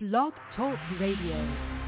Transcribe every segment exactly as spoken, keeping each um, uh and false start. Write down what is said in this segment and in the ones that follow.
Blog Talk Radio.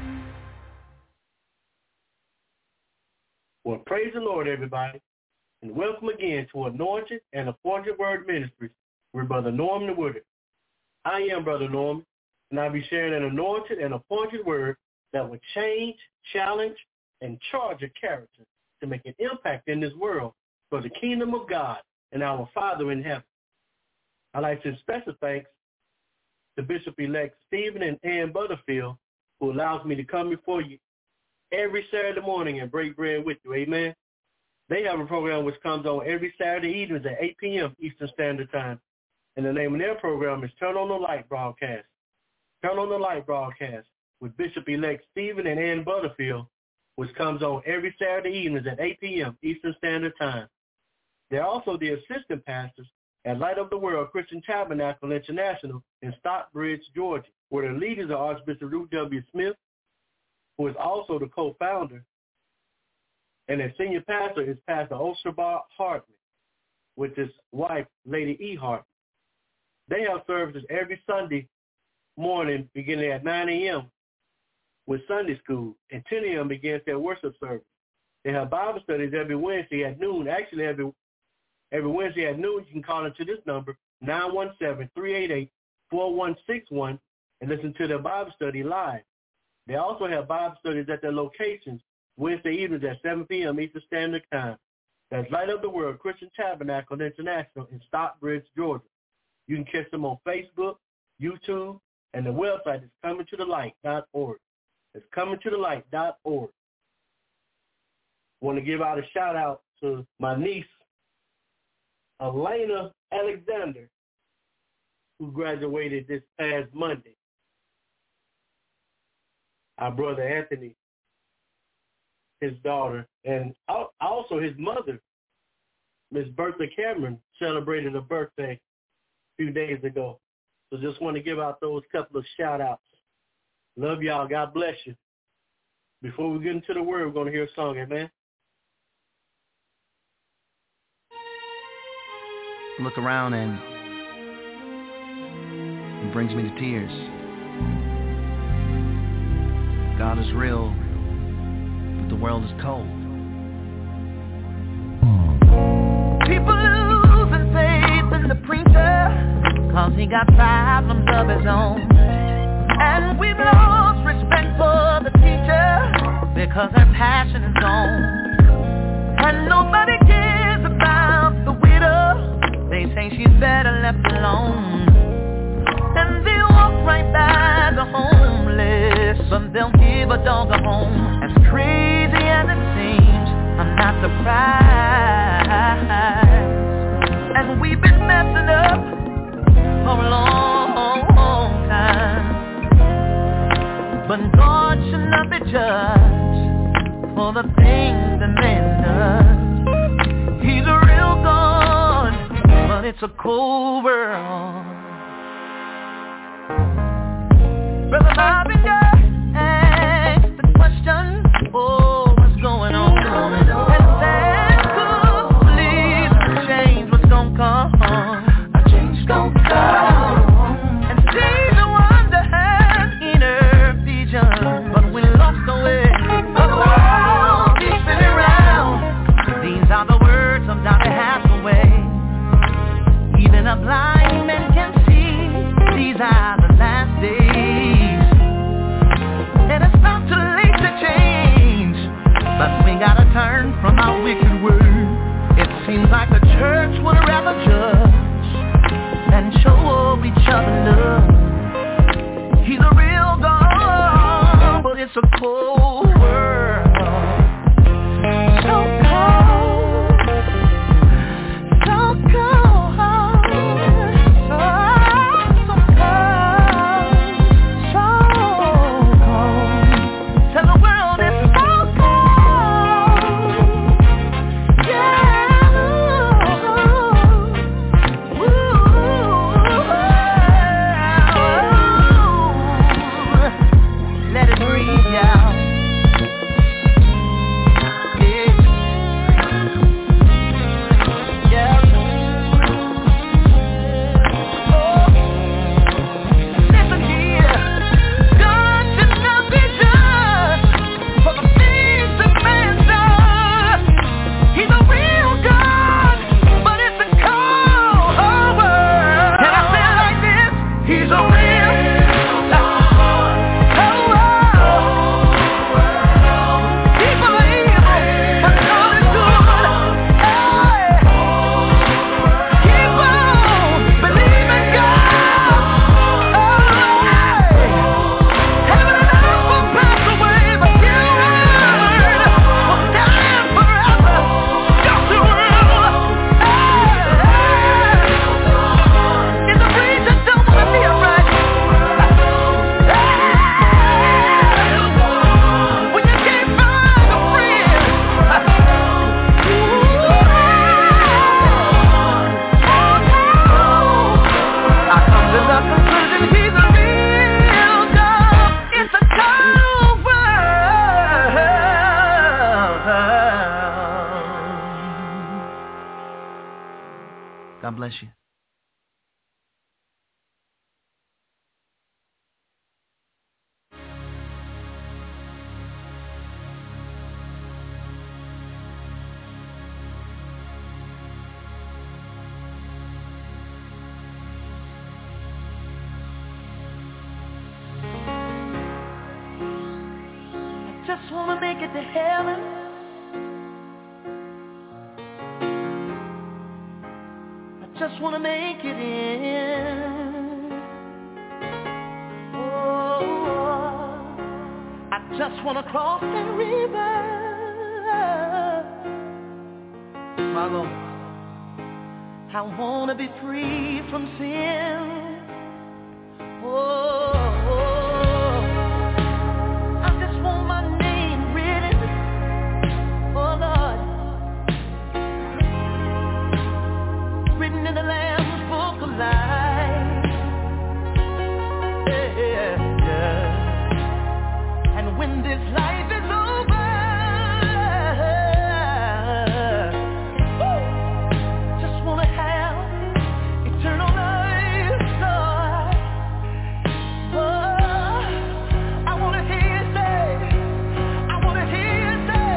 Well, praise the Lord, everybody, and welcome again to Anointed and Appointed Word Ministries with Brother Norman Woodard. I am Brother Norman, and I'll be sharing an anointed and appointed word that will change, challenge, and charge a character to make an impact in this world for the kingdom of God and our Father in heaven. I'd like to special thanks to Bishop-elect Stephen and Ann Butterfield, who allows me to come before you every Saturday morning and break bread with you. Amen. They have a program which comes on every Saturday evenings at eight p.m. Eastern Standard Time. And the name of their program is Turn on the Light Broadcast. Turn on the Light Broadcast with Bishop-elect Stephen and Ann Butterfield, which comes on every Saturday evenings at eight p.m. Eastern Standard Time. They're also the assistant pastors at Light of the World Christian Tabernacle International in Stockbridge, Georgia, where the leaders are Archbishop Ruth W. Smith, who is also the co-founder, and their senior pastor is Pastor Oshabar Hartman, with his wife, Lady E. Hartman. They have services every Sunday morning beginning at nine a.m. with Sunday school, and ten a.m. begins their worship service. They have Bible studies every Wednesday at noon. Actually, every every Wednesday at noon, you can call into this number, nine one seven, three eight eight, four one six one, and listen to their Bible study live. They also have Bible studies at their locations Wednesday evenings at seven p.m. Eastern Standard Time. That's Light of the World Christian Tabernacle International in Stockbridge, Georgia. You can catch them on Facebook, YouTube, and the website is coming to the light dot org. It's coming to the light dot org. I want to give out a shout-out to my niece, Elena Alexander, who graduated this past Monday. Our brother Anthony, his daughter, and also his mother, Miss Bertha Cameron, celebrated her birthday a few days ago. So just want to give out those couple of shout-outs. Love y'all. God bless you. Before we get into the word, we're going to hear a song, amen? Look around and it brings me to tears. God is real, but the world is cold. People losing faith in the preacher, cause he got problems of his own. And we've lost respect for the teacher, because her passion is gone. And nobody cares about the widow, they say she's better left alone. And they'll walk right by the homeless, but they'll give a dog a home. As crazy as it seems, I'm not surprised. And we've been messing up for a long, long time. But God should not be judged for the things that man does. He's a real God, but it's a cold world. Brother Bobby just asked the question, oh, what's going on? And said, could believe the change was gonna come. A change gonna come. And Stephen Wonder had inner vision, but we lost the way. But the world keeps spinning round. These are the words of Doctor Hathaway. Even a blind man can see these are the last days. And it's not too late to change, but we gotta turn from our wicked ways. It seems like the church would rather judge and show each other love. He's a real God, but it's a cold world. So cold, so cold, so, so cold, so cold. Tell the world it's so cold. Yeah. Ooh. Let it breathe out. God bless you. Just wanna make it to heaven. I just wanna make it in. Oh, I just wanna cross that river. My Lord, I wanna be free from sin. Oh, I just want my in the Lamb's book of life, yeah, yeah. And when this life is over, woo, just wanna have eternal life, Lord. Oh, I wanna hear you say, I wanna hear you say,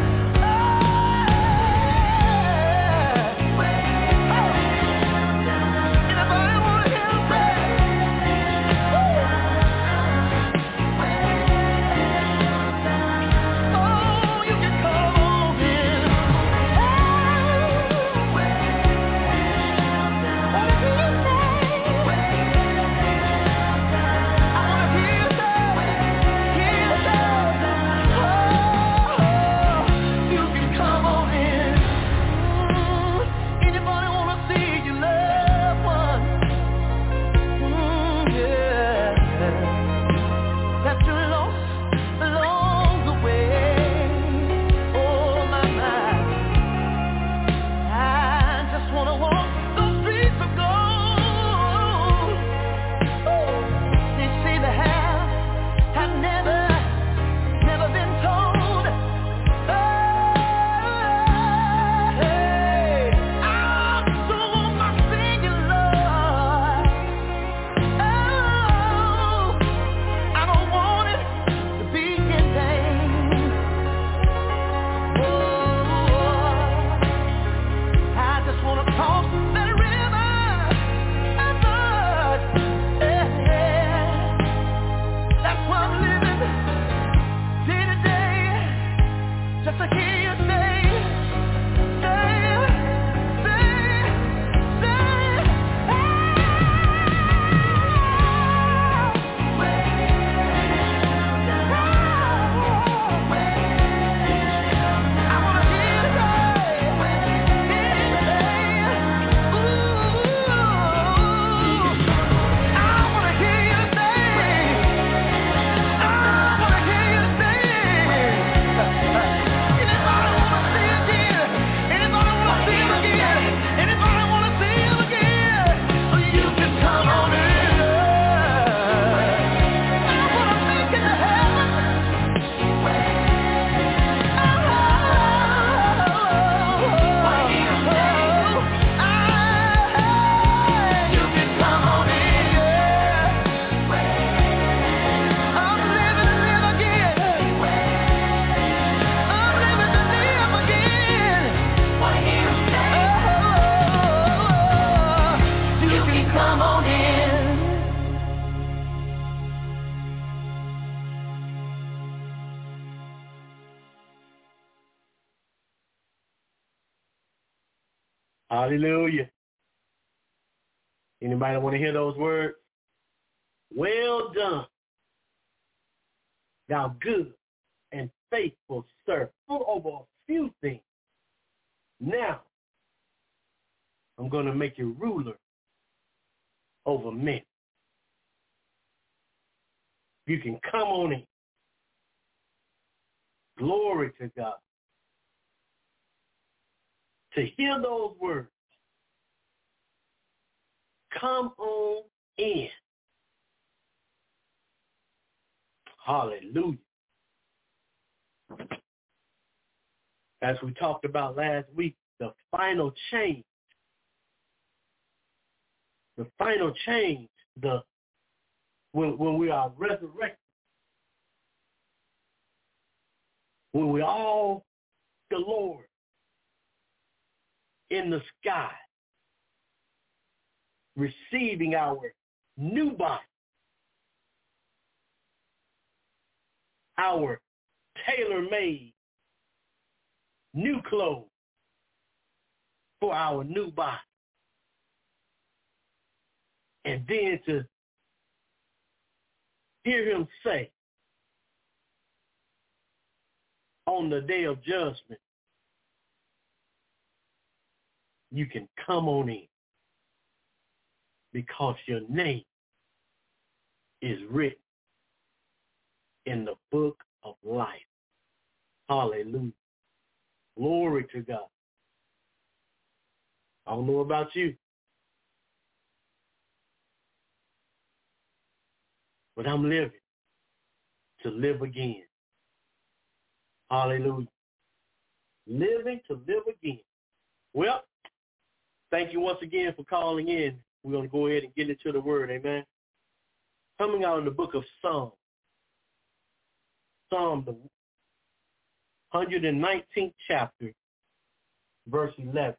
Hallelujah. Anybody want to hear those words? Well done, thou good and faithful servant, full over a few things. Now, I'm going to make you ruler over men. You can come on in. Glory to God. To hear those words, come on in. Hallelujah. As we talked about last week, the final change the final change, the when, when we are resurrected, when we all the Lord in the sky, receiving our new body, our tailor-made new clothes for our new body. And then to hear him say on the day of judgment, you can come on in because your name is written in the book of life. Hallelujah. Glory to God. I don't know about you, but I'm living to live again. Hallelujah. Living to live again. Well, thank you once again for calling in. We're going to go ahead and get into the word. Amen. Coming out of the book of Psalm. Psalm, the one hundred nineteenth chapter, verse eleven.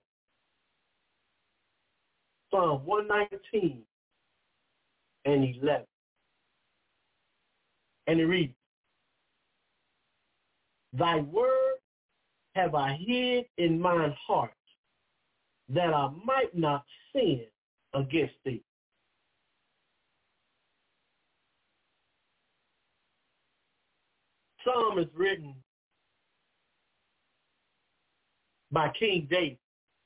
Psalm one nineteen and eleven. And it reads, Thy word have I hid in mine heart, that I might not sin against thee. Psalm is written by King David.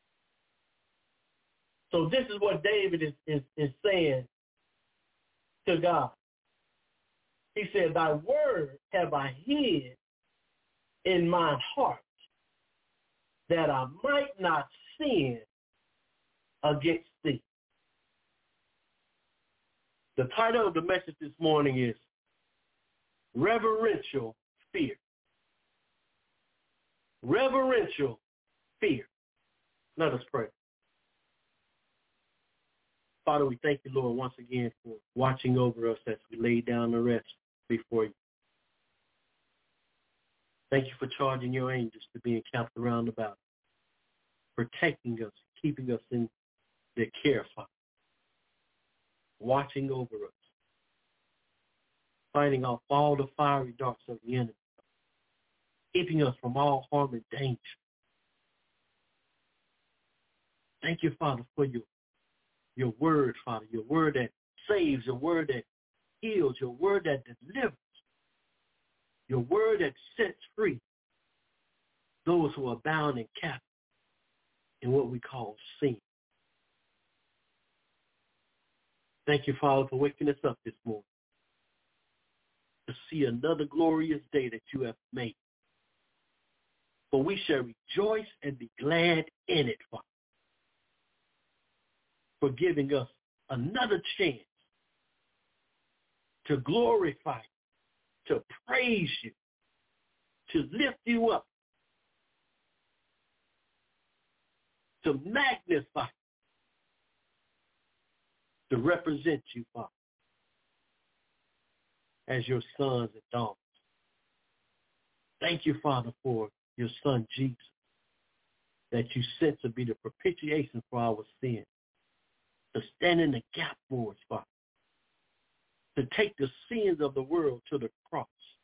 So this is what David is, is, is saying to God. He said, Thy word have I hid in mine heart, that I might not sin against thee. The title of the message this morning is Reverential Fear. Reverential fear. Let us pray. Father, we thank you, Lord, once again for watching over us as we lay down the rest before you. Thank you for charging your angels to be encamped around about, protecting us, keeping us in their care, Father, watching over us, fighting off all the fiery darts of the enemy, keeping us from all harm and danger. Thank you, Father, for your, your word, Father, your word that saves, your word that heals, your word that delivers, your word that sets free those who are bound and captive in what we call sin. Thank you, Father, for waking us up this morning to see another glorious day that you have made. For we shall rejoice and be glad in it, Father, for giving us another chance to glorify you, to praise you, to lift you up, to magnify, to represent you, Father, as your sons and daughters. Thank you, Father, for your son Jesus, that you sent to be the propitiation for our sin, to stand in the gap for us, Father, to take the sins of the world to the cross,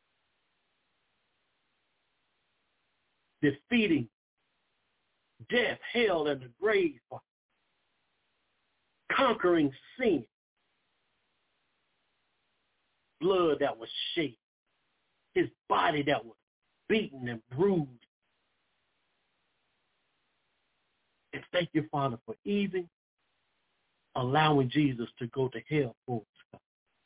defeating death, hell, and the grave, Father, conquering sin, blood that was shed, his body that was beaten and bruised. And thank you, Father, for even allowing Jesus to go to hell for us, God.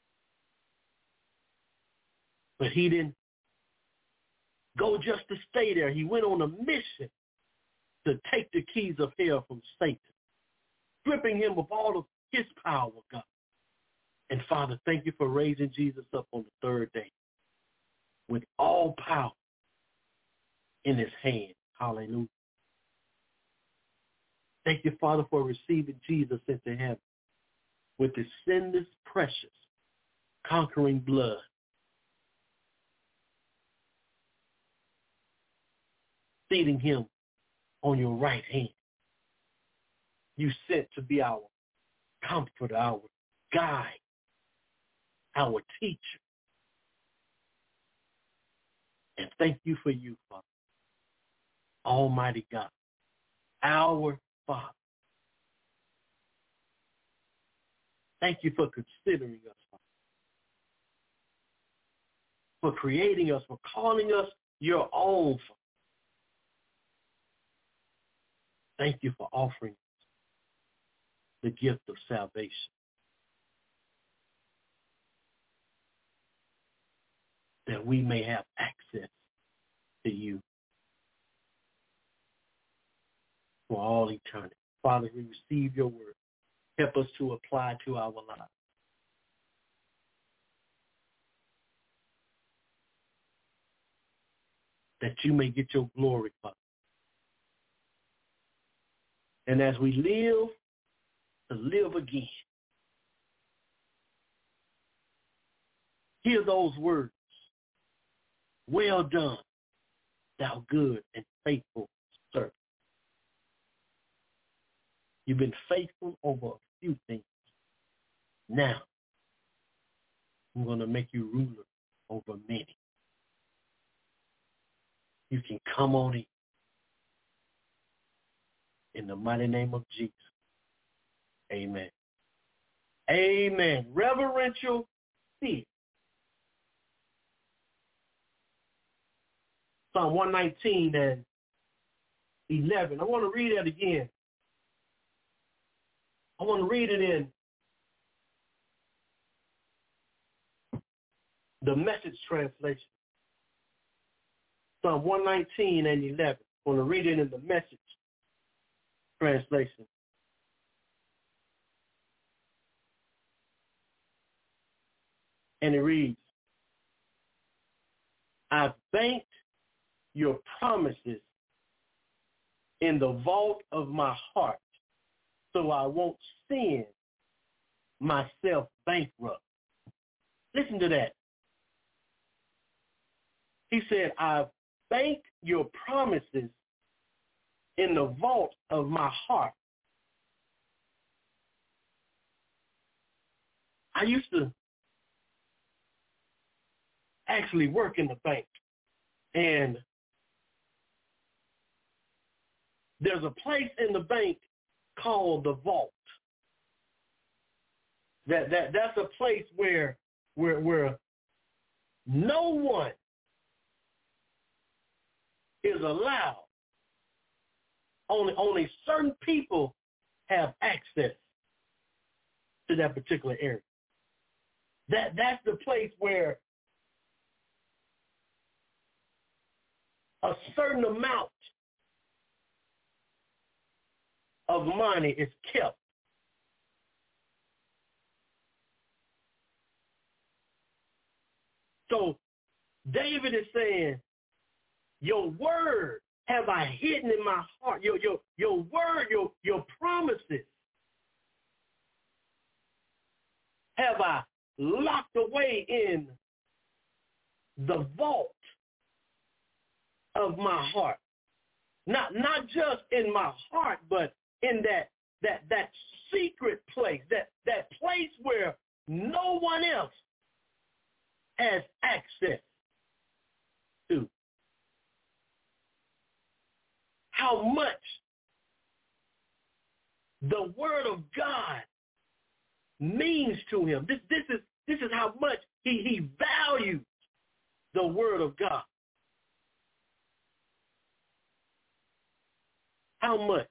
But he didn't go just to stay there. He went on a mission to take the keys of hell from Satan, stripping him of all of his power, God. And Father, thank you for raising Jesus up on the third day with all power in his hand. Hallelujah. Thank you, Father, for receiving Jesus into heaven with his sinless, precious, conquering blood. Seating him on your right hand. You sent to be our comforter, our guide, our teacher. And thank you for you, Father. Almighty God, our Father. Thank you for considering us, Father. For creating us, for calling us your own, Father. Thank you for offering us the gift of salvation. That we may have access to you for all eternity. Father, we receive your word. Help us to apply to our lives. That you may get your glory, Father. And as we live, to live again, hear those words. Well done, thou good and faithful servant. You've been faithful over a few things. Now, I'm going to make you ruler over many. You can come on in. In the mighty name of Jesus. Amen. Amen. Reverential fear. Psalm one nineteen and eleven. I want to read that again. I want to read it in the Message translation. Psalm one nineteen and eleven. I want to read it in the Message translation. And it reads, I've banked your promises in the vault of my heart so I won't send myself bankrupt. Listen to that. He said, I've banked your promises in the vault of my heart. I used to actually work in the bank, and there's a place in the bank called the vault. That that that's a place where where where no one is allowed. Only only certain people have access to that particular area. That that's the place where a certain amount of money is kept. So David is saying, your word have I hidden in my heart. Your, your, your word, your, your promises have I locked away in the vault of my heart. Not not just in my heart, but in that that that secret place, that, that place where no one else has access to. How much the word of God means to him. This this is this is how much he, he values the word of God. How much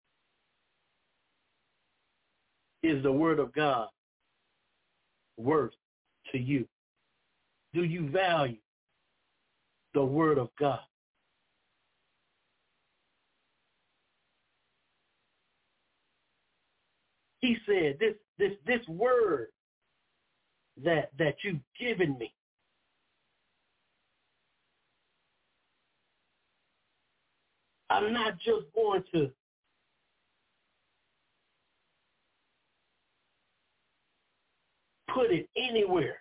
is the word of God worth to you? Do you value the word of God? He said, this this this word that that you've given me, I'm not just going to put it anywhere.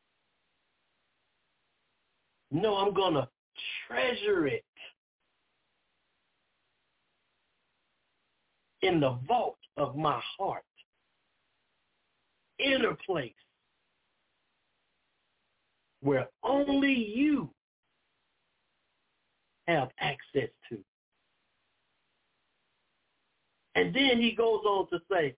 No, I'm going to treasure it in the vault of my heart, inner place, where only you have access to. And then he goes on to say,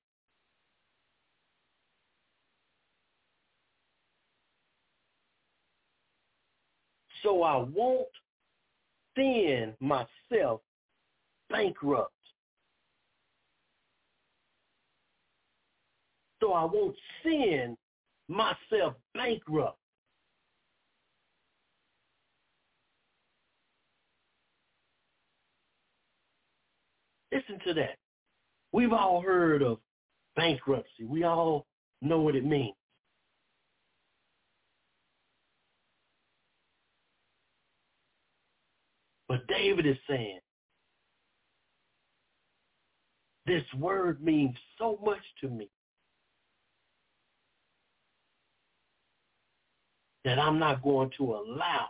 so I won't send myself bankrupt. So I won't send myself bankrupt. Listen to that. We've all heard of bankruptcy. We all know what it means. But David is saying, this word means so much to me that I'm not going to allow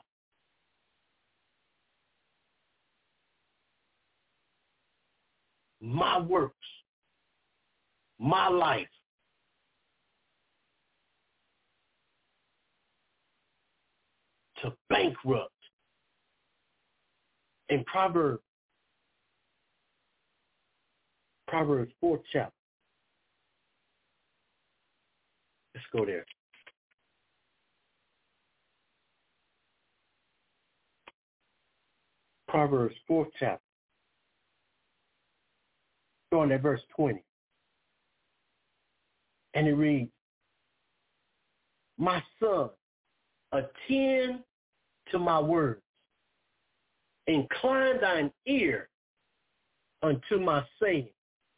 my works, my life, to bankrupt. In Proverbs, Proverbs fourth chapter. Let's go there. Proverbs fourth chapter. Starting at verse twenty. And it reads, my son, attend to my words. Incline thine ear unto my saying.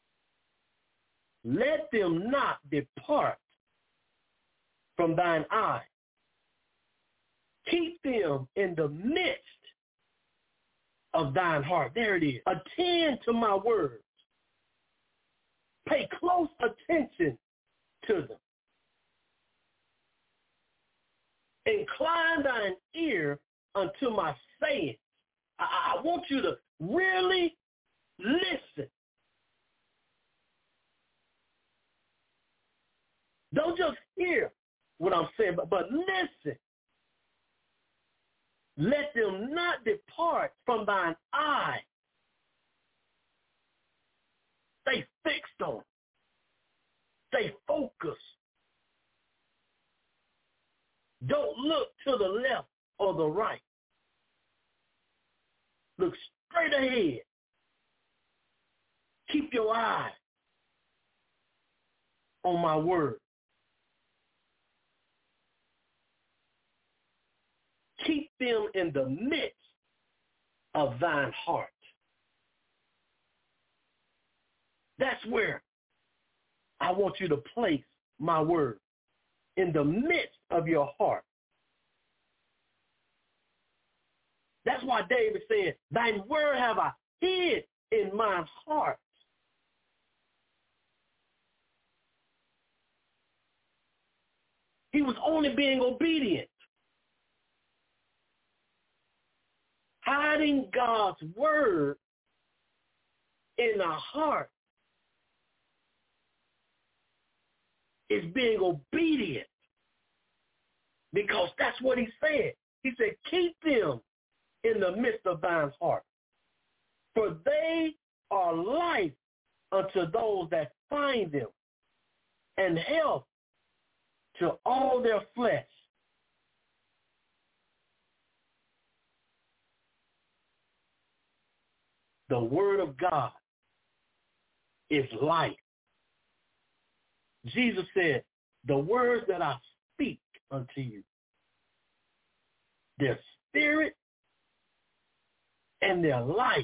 Let them not depart from thine eye. Keep them in the midst of thine heart. There it is. Attend to my words. Pay close attention to them. Incline thine ear unto my saying. I, I want you to really listen. Don't just hear what I'm saying, but, but listen. Let them not depart from thine eye. Stay fixed on. Stay focused. Don't look to the left or the right. Look straight ahead. Keep your eye on my word. Keep them in the midst of thine heart. That's where I want you to place my word, in the midst of your heart. That's why David said, thine word have I hid in my heart. He was only being obedient. Hiding God's word in our heart is being obedient, because that's what he said. He said, keep them in the midst of thine heart, for they are life unto those that find them, and health to all their flesh. The word of God is life. Jesus said, the words that I speak unto you, their spirit and their life.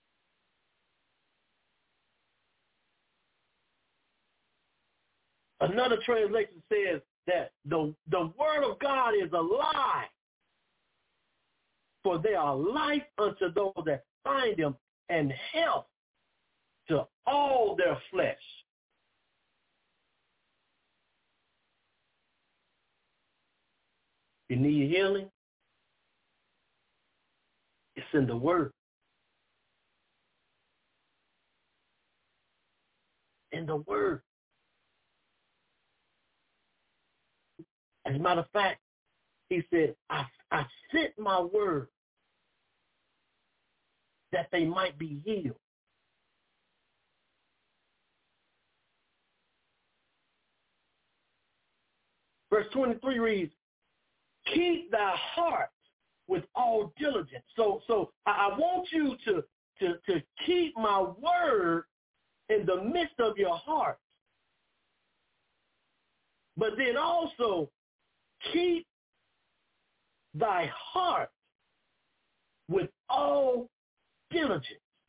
Another translation says that the, the word of God is alive, for they are life unto those that find them, and health to all their flesh. you need healing, it's in the Word. In the Word. As a matter of fact, he said, I, I sent my word that they might be healed. Verse twenty-three reads, keep thy heart with all diligence. So so I, I want you to, to, to keep my word in the midst of your heart. But then also keep thy heart with all diligence.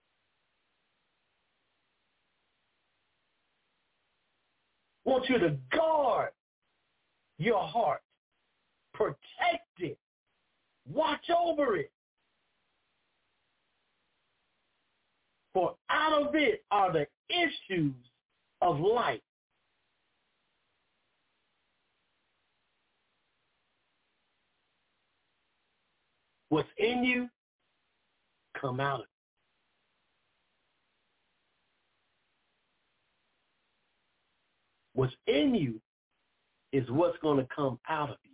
I want you to guard your heart. Protect it. Watch over it. For out of it are the issues of life. What's in you, come out of it. What's in you is what's going to come out of you.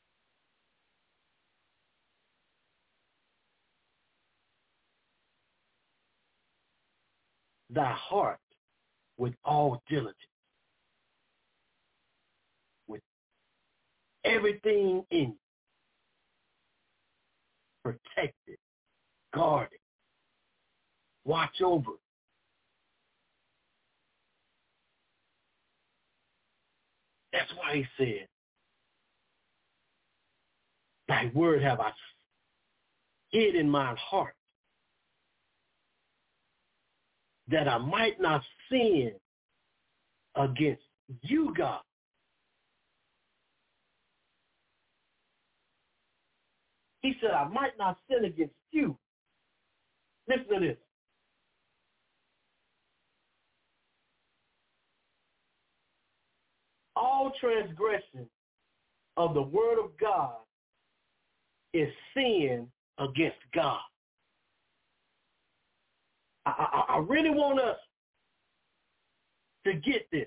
Thy heart with all diligence, with everything in you. Protect it, guard it, watch over it. That's why he said, thy word have I hid in mine heart, that I might not sin against you, God. He said, I might not sin against you. Listen to this. All transgression of the word of God is sin against God. I, I, I really want us to get this.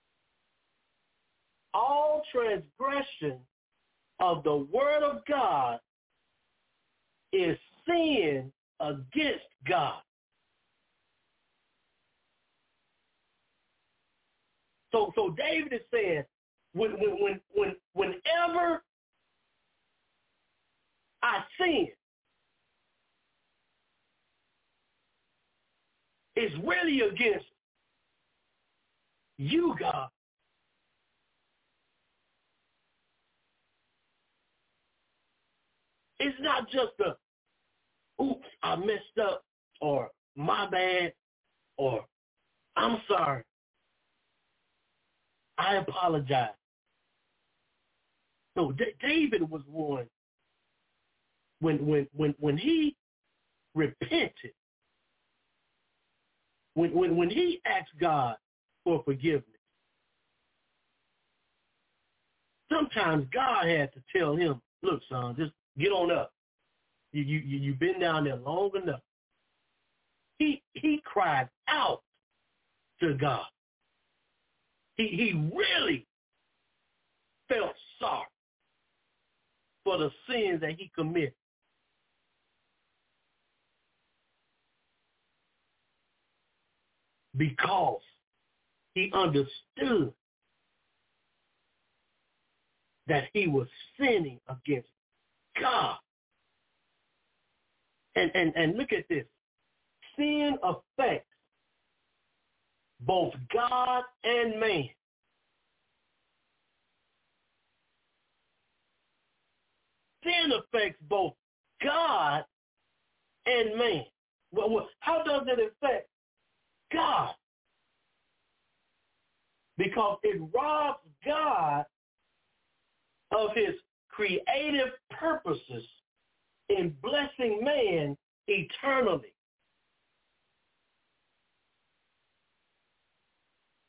All transgression of the word of God is sin against God. So, so David is saying, when, when, when, when, whenever I sin, it's really against you, God. It's not just a, oops, I messed up, or my bad, or I'm sorry. I apologize. So D- David was one, when, when, when, when he repented, when, when, when he asked God for forgiveness, sometimes God had to tell him, look, son, just get on up. You, you, you've been down there long enough. He, he cried out to God. He, he really felt sorry for the sins that he committed. Because he understood that he was sinning against God. And, and, and look at this. Sin affects both God and man. Sin affects both God and man. Well, well, how does it affect God? Because it robs God of his creative purposes in blessing man eternally.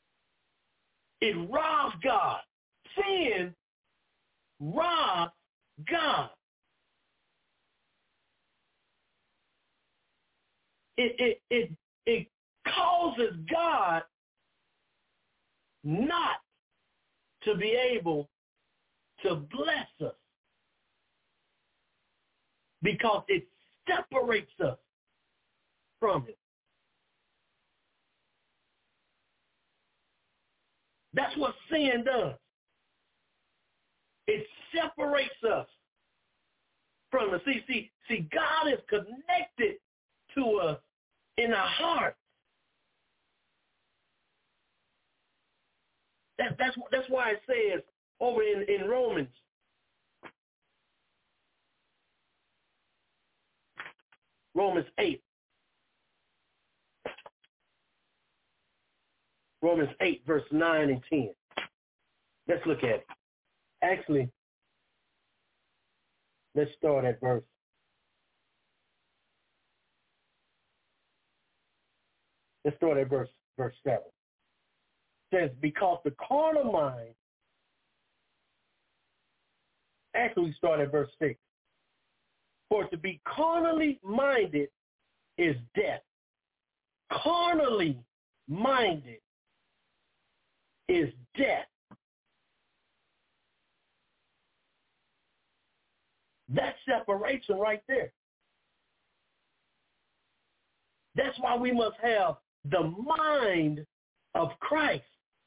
It robs God. Sin robs God. It, it, it, it causes God not to be able to bless us because it separates us from him. That's what sin does. It separates us from him. See, see, see, God is connected to us in our heart. That, that's, that's why it says over in, in Romans, Romans eight. Romans eight, verse nine and ten. Let's look at it. Actually, let's start at verse. Let's start at verse, verse seven. It says, because the carnal mind, actually we start at verse six. For to be carnally minded is death. Carnally minded is death. That's separation right there. That's why we must have the mind of Christ.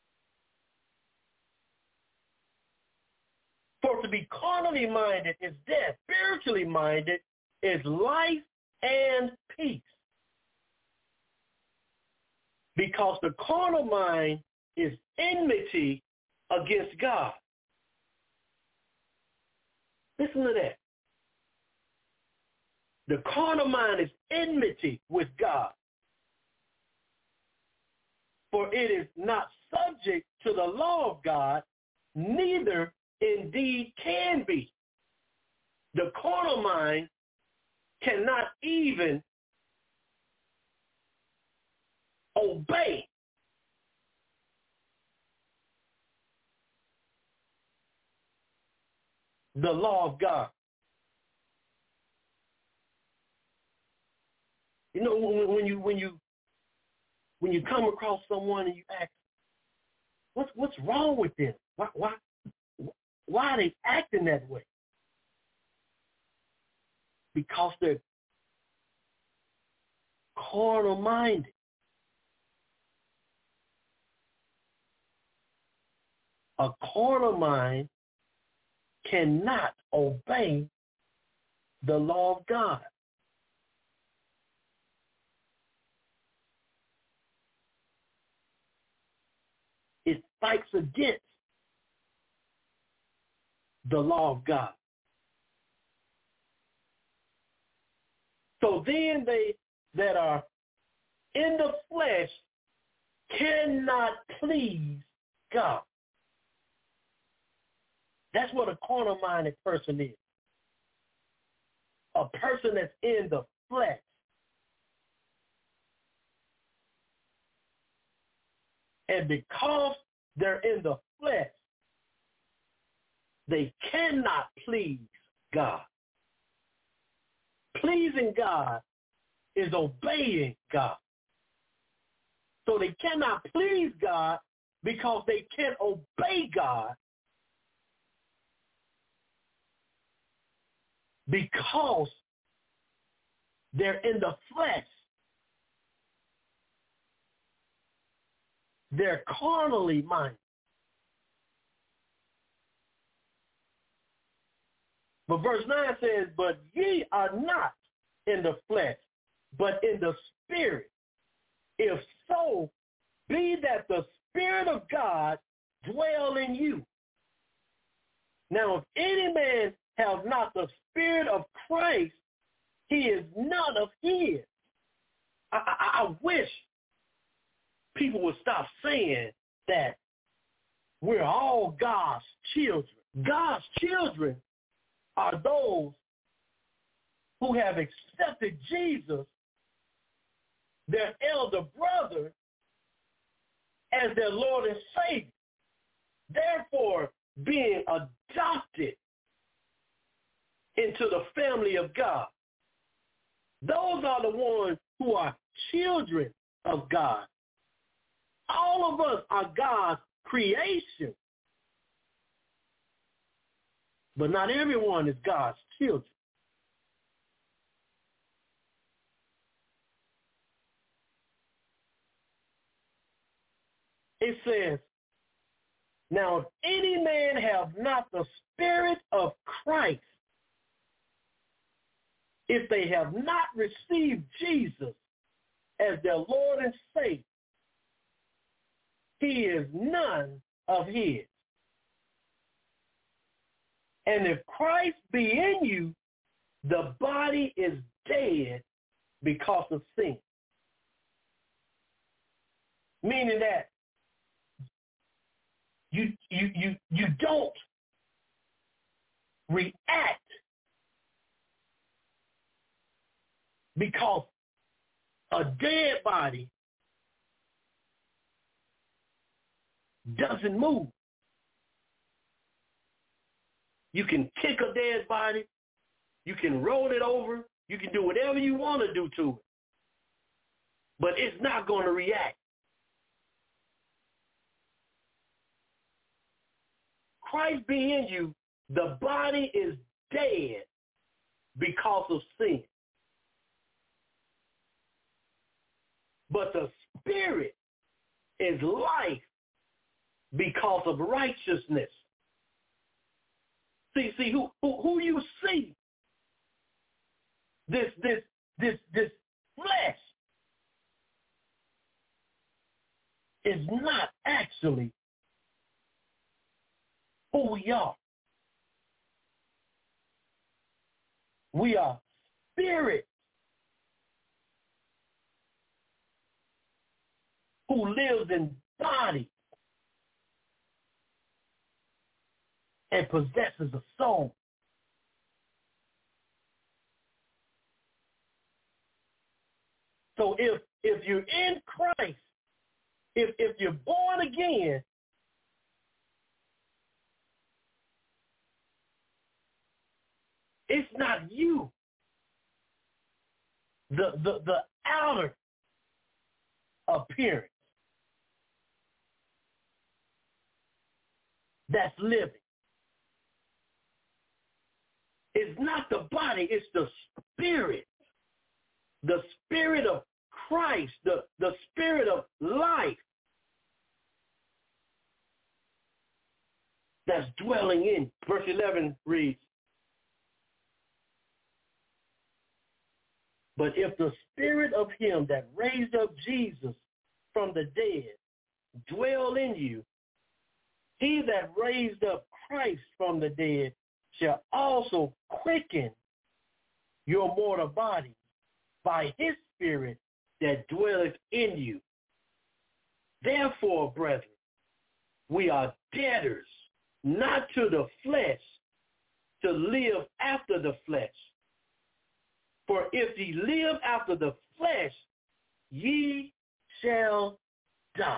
For to be carnally minded is death. Spiritually minded is life and peace. Because the carnal mind is enmity against God. Listen to that. The carnal mind is enmity with God. For it is not subject to the law of God, neither indeed can be. The carnal mind cannot even obey the law of God. You know, when, when you when you when you come across someone and you ask, what's what's wrong with them? Why why why are they acting that way? Because they're carnal minded. A carnal mind cannot obey the law of God. It fights against the law of God. So then they that are in the flesh cannot please God. That's what a carnal-minded person is. A person that's in the flesh. And because they're in the flesh, they cannot please God. Pleasing God is obeying God. So they cannot please God because they can't obey God because they're in the flesh. They're carnally minded. But verse nine says, but ye are not in the flesh, but in the spirit. If so, be that the Spirit of God dwell in you. Now, if any man have not the Spirit of Christ, he is none of his. I, I, I wish people would stop saying that we're all God's children. God's children are those who have accepted Jesus, their elder brother, as their Lord and Savior. Therefore, being adopted into the family of God. Those are the ones who are children of God. All of us are God's creation. But not everyone is God's children. It says, now if any man have not the Spirit of Christ, if they have not received Jesus as their Lord and Savior, he is none of his. And if Christ be in you, the body is dead because of sin. Meaning that you you you you don't react because a dead body doesn't move. You can kick a dead body. You can roll it over. You can do whatever you want to do to it. But it's not going to react. Christ being in you, the body is dead because of sin. But the spirit is life because of righteousness. See, see who, who who you see, this this this this flesh is not actually who we are. We are spirit who lives in body and possesses a soul. So if if you're in Christ, if if you're born again, it's not you. The the the outer appearance that's living. It's not the body, it's the spirit. The spirit of Christ, the, the spirit of life that's dwelling in. Verse eleven reads, but if the spirit of him that raised up Jesus from the dead dwell in you, he that raised up Christ from the dead shall also quicken your mortal body by his spirit that dwelleth in you. Therefore, brethren, we are debtors, not to the flesh, to live after the flesh. For if ye live after the flesh, ye shall die.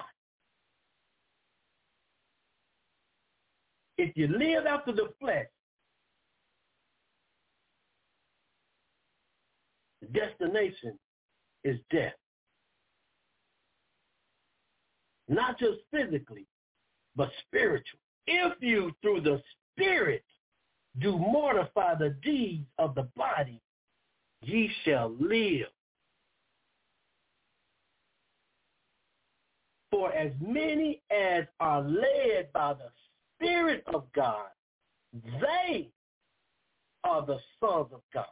If you live after the flesh, the destination is death. Not just physically, but spiritual. If you, through the Spirit, do mortify the deeds of the body, ye shall live. For as many as are led by the Spirit of God, they are the sons of God.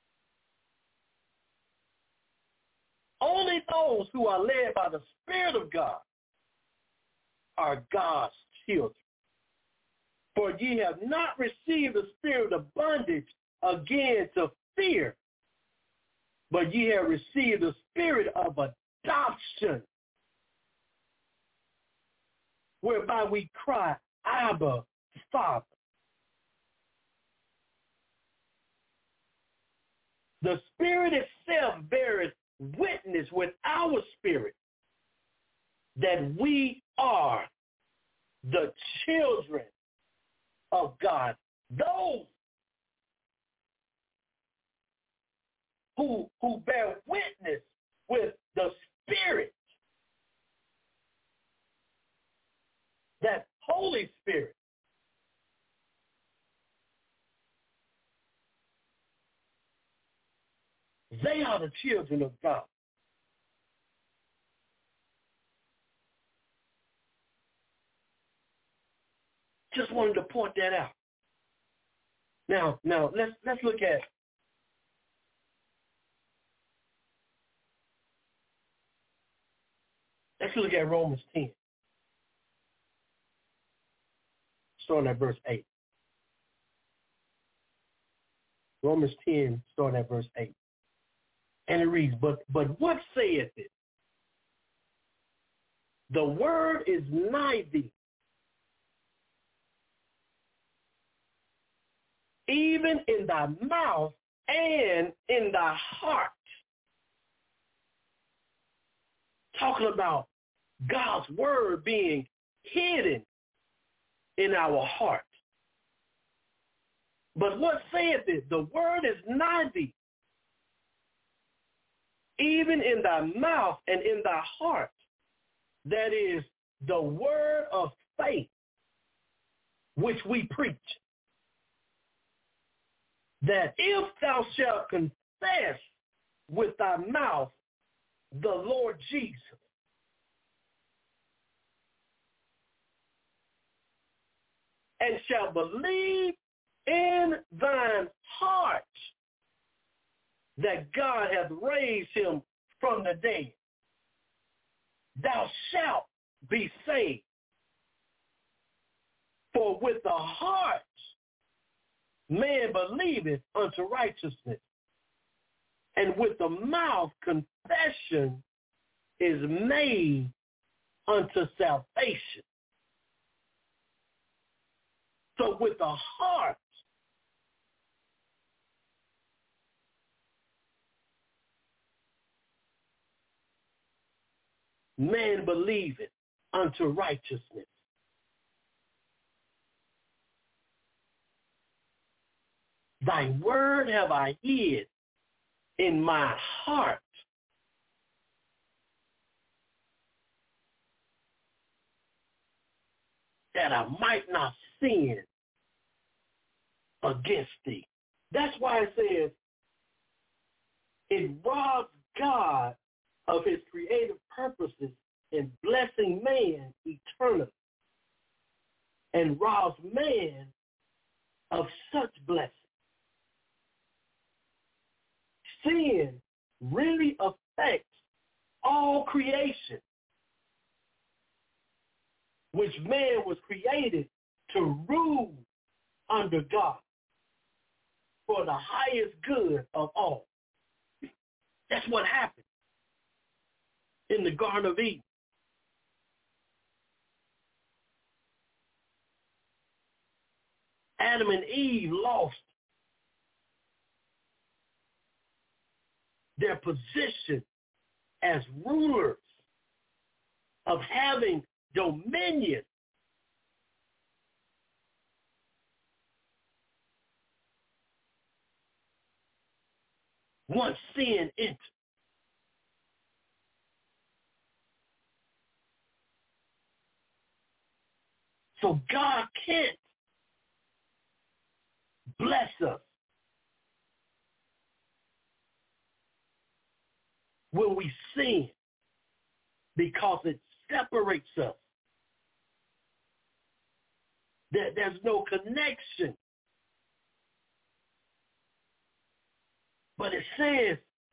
Only those who are led by the Spirit of God are God's children. For ye have not received the spirit of bondage again to fear, but ye have received the spirit of adoption, whereby we cry, Abba, Father. The Spirit itself beareth witness with our spirit that we are the children of God. Those who, who bear witness with the Spirit, that Holy Spirit. They are the children of God. Just wanted to point that out. Now, now let's let's look at let's look at Romans ten. Starting at verse eight. Romans ten, starting at verse eight. And it reads, but but what saith it? The word is nigh thee, even in thy mouth and in thy heart. Talking about God's word being hidden in our heart. But what saith it? The word is nigh thee, even in thy mouth and in thy heart. That is the word of faith which we preach. That if thou shalt confess with thy mouth the Lord Jesus, and shalt believe in thine heart that God hath raised him from the dead, thou shalt be saved. For with the heart man believeth unto righteousness, and with the mouth confession is made unto salvation. So with the heart man believeth unto righteousness. Thy word have I hid in my heart, that I might not sin against thee. That's why it says it robs God of his creative purposes in blessing man eternally, and robs man of such blessing. Sin really affects all creation, which man was created to rule under God for the highest good of all. That's what happened in the Garden of Eden. Adam and Eve lost their position as rulers of having dominion. Once sin entered. So God can't bless us when we sin, because it separates us. There, there's no connection. But it says,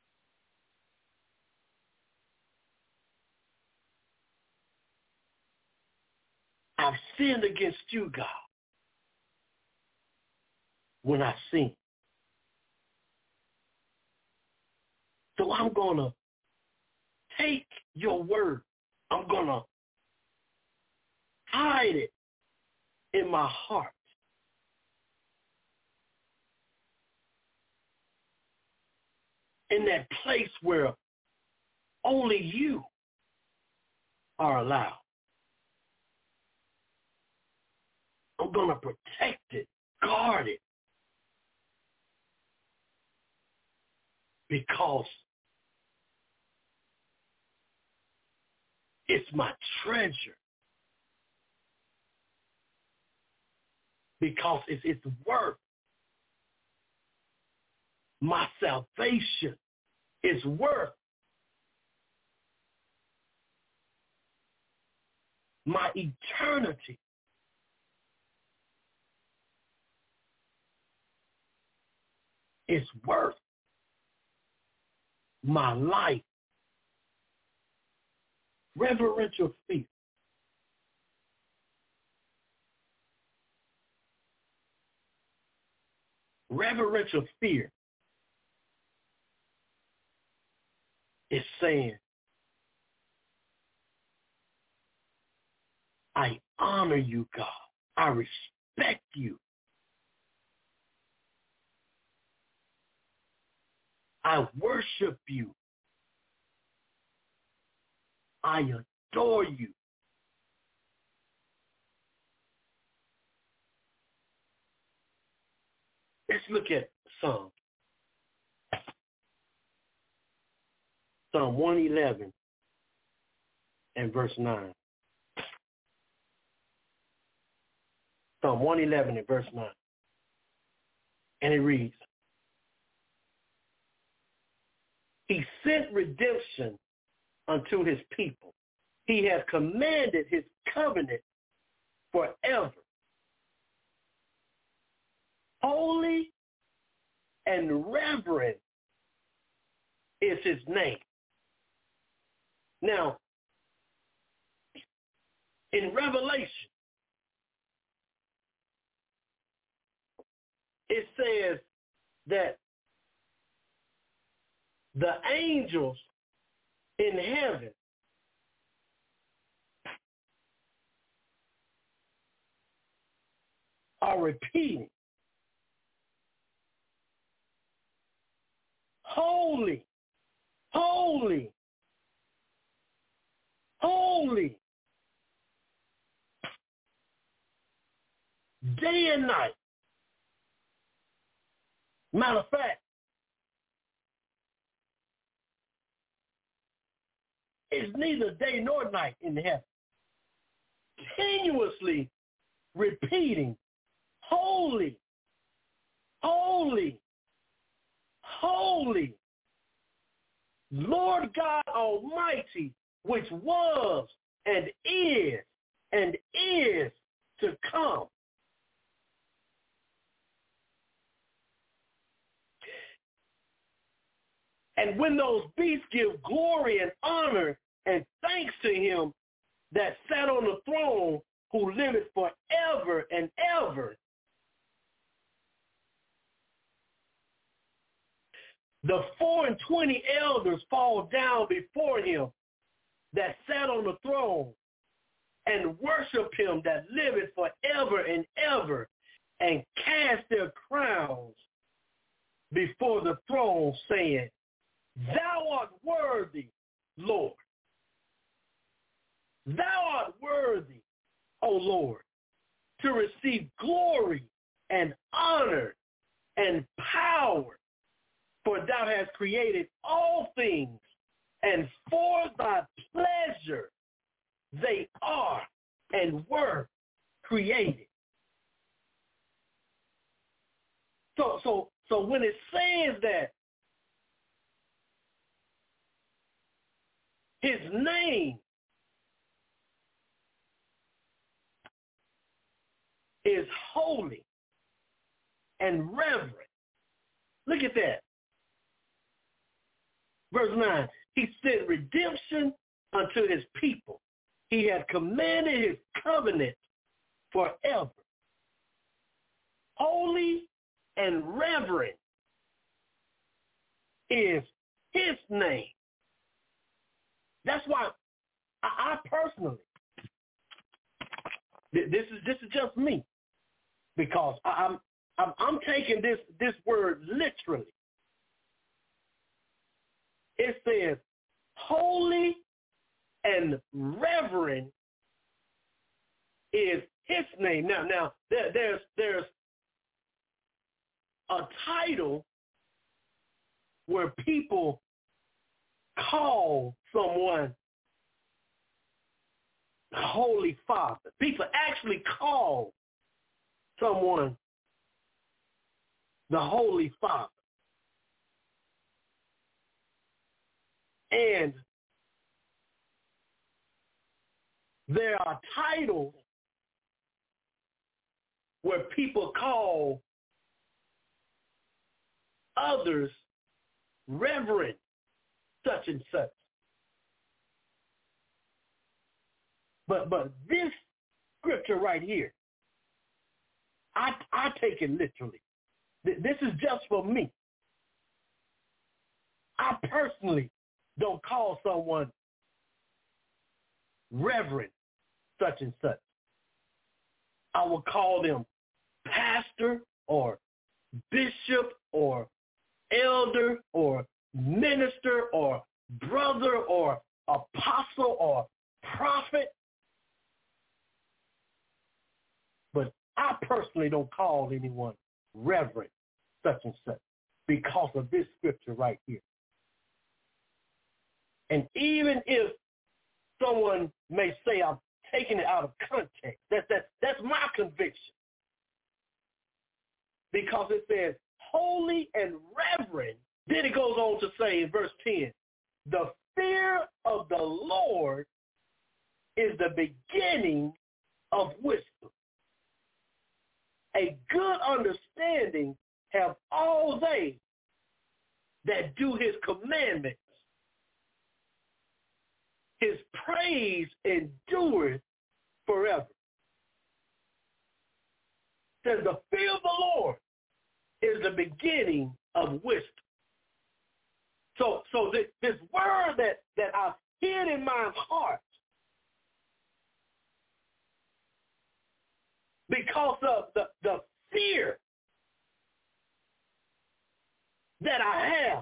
I've sinned against you, God, when I sin. So I'm going to take your word. I'm going to hide it in my heart. In that place where only you are allowed. I'm going to protect it, guard it. because it's my treasure. Because it's, it's worth my salvation. It's worth my eternity. It's worth my life. Reverential fear. Reverential fear is saying, I honor you, God. I respect you. I worship you. I adore you. Let's look at Psalm. Psalm one eleven and verse nine. Psalm one eleven and verse nine. And it reads, He sent redemption unto his people. He has commanded his covenant forever. Holy and reverent is his name. Now, in Revelation, it says that the angels in heaven are repeating, holy, holy, holy, day and night. Matter of fact, it's neither day nor night in heaven. Continuously repeating, holy, holy, holy, Lord God Almighty, which was and is and is to come. And when those beasts give glory and honor and thanks to him that sat on the throne, who liveth forever and ever, the four and twenty elders fall down before him that sat on the throne and worship him that liveth forever and ever, and cast their crowns before the throne, saying, Thou art worthy, Lord. Thou art worthy, O Lord, to receive glory and honor and power, for thou hast created all things, and for thy pleasure they are and were created. So, so, so when it says that his name is holy and reverent. Look at that. Verse nine, he sent redemption unto his people. He had commanded his covenant forever. Holy and reverent is his name. That's why I, I personally, this is this is just me, because I, I'm I'm I'm taking this this word literally. It says holy and reverent is his name. Now now there, there's there's a title where people call someone Holy Father. People actually call someone the Holy Father. And there are titles where people call others Reverend such and such. But but this scripture right here, I I take it literally. This is just for me. I personally don't call someone Reverend such and such. I will call them pastor or bishop or elder or minister or brother or apostle or prophet. But I personally don't call anyone Reverend such and such because of this scripture right here. And even if someone may say I'm taking it out of context, that, that, that's my conviction. Because it says holy and reverend. Then it goes on to say in verse ten, the fear of the Lord is the beginning of wisdom. A good understanding have all they that do his commandments. His praise endureth forever. It says the fear of the Lord is the beginning of wisdom. So, so this, this word that, that I've hid in my heart because of the, the fear that I have,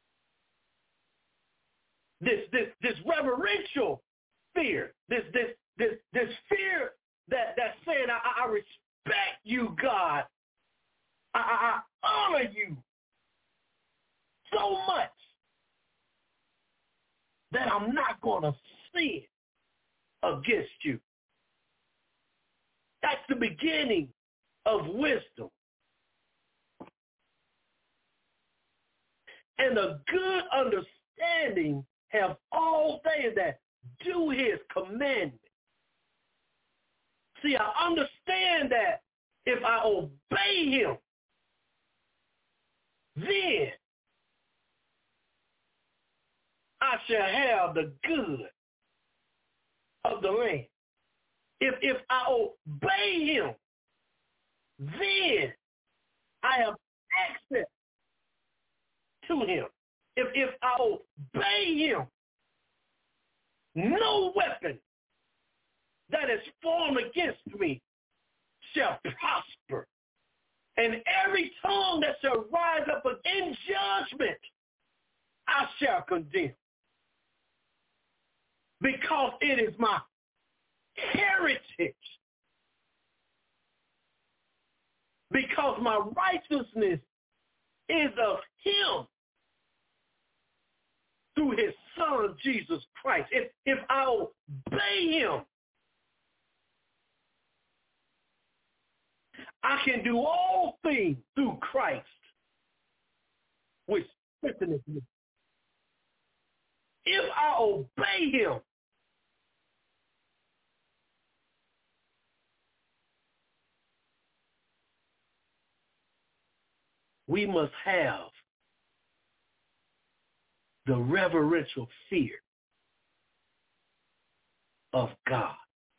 this this this reverential fear, this this this this fear that that's saying I, I respect you, God. I, I, I honor you so much that I'm not going to sin against you. That's the beginning of wisdom. And a good understanding have all they that do his commandments. See, I understand that if I obey him, then I shall have the good of the land. If if I obey him, then I have access to him. If if I obey him, no weapon that is formed against me shall prosper. And every tongue that shall rise up in judgment, I shall condemn. Because it is my heritage. Because my righteousness is of him through his son, Jesus Christ. If, if I obey him, I can do all things through Christ, which strengthens me. If I obey him, we must have the reverential fear of God.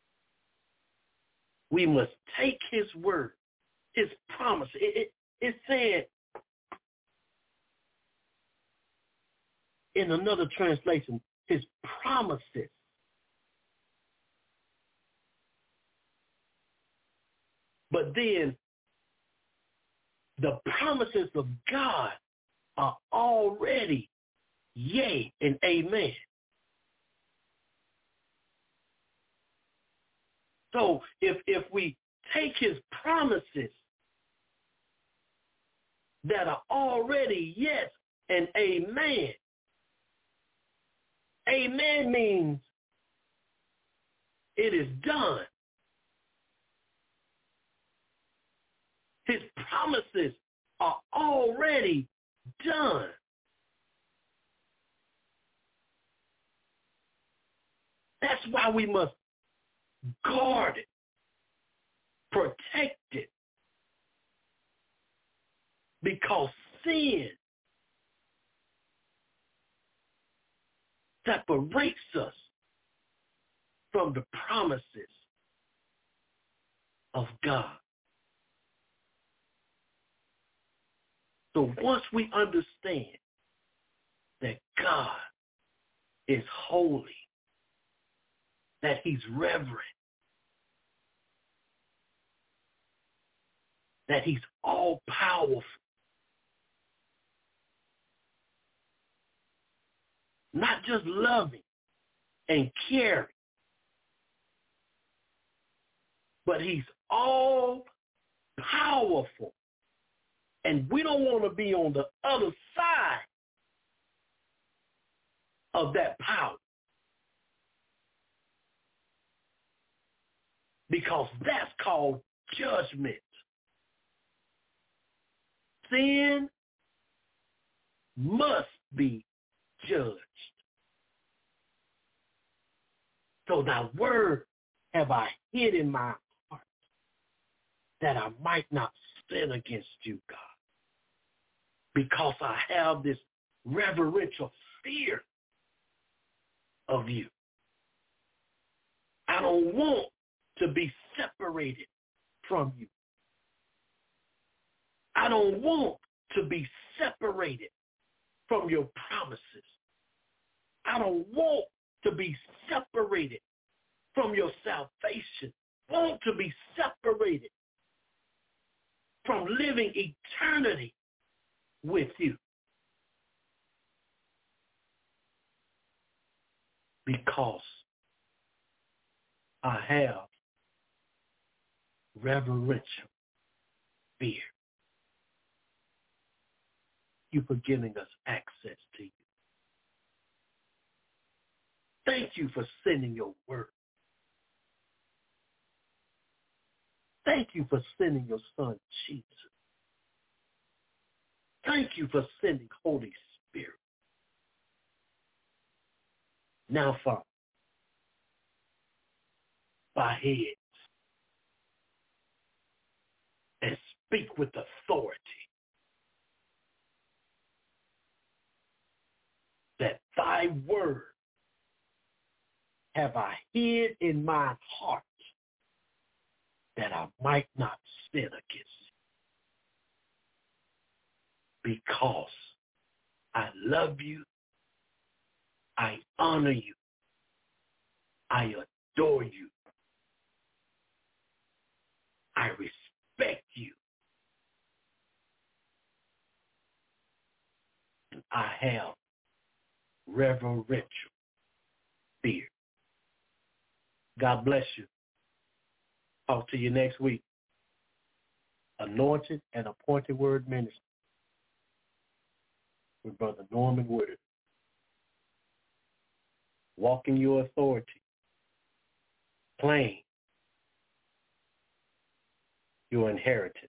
We must take his word, his promise. It, it, it said in another translation, his promises. But then the promises of God are already yea and amen. So if if we take his promises that are already yes and amen. Amen means it is done. His promises are already done. That's why we must guard it, protect it, because sin separates us from the promises of God. So once we understand that God is holy, that he's reverent, that he's all-powerful, not just loving and caring, but he's all-powerful. And we don't want to be on the other side of that power, because that's called judgment. Sin must be judged. So thy word have I hid in my heart, that I might not sin against you, God, because I have this reverential fear of you. I don't want to be separated from you. I don't want to be separated from your promises. I don't want to be separated from your salvation. I want to be separated from living eternity with you. Because I have reverential fear. You for giving us access to you. Thank you for sending your word. Thank you for sending your son, Jesus. Thank you for sending Holy Spirit. Now, Father, by heads and speak with authority that thy word have I hid in my heart, that I might not sin against you. Because I love you, I honor you, I adore you, I respect you, and I have reverential fear. God bless you. Talk to you next week. Anointed and Appointed Word Ministry with Brother Norman Woodard. Walking your authority. Claim your inheritance.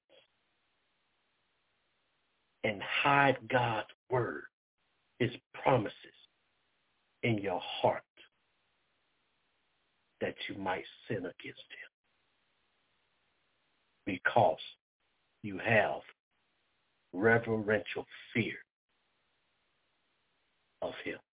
And hide God's word, his promises, in your heart, that you might sin against him, because you have reverential fear of him.